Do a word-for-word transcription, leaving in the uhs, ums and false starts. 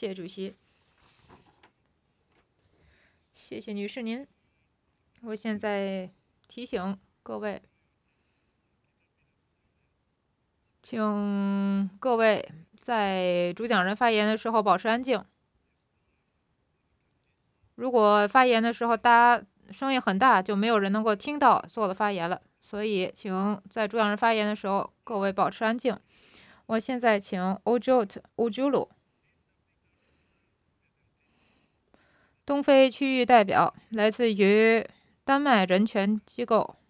谢主席。谢谢女士您。我现在提醒各位，请各位在主讲人发言的时候保持安静。如果发言的时候大家声音很大，就没有人能够听到所有的发言了。所以，请在主讲人发言的时候，各位保持安静。我现在请欧洲欧朱鲁，东非区域代表，来自于丹麦人权机构。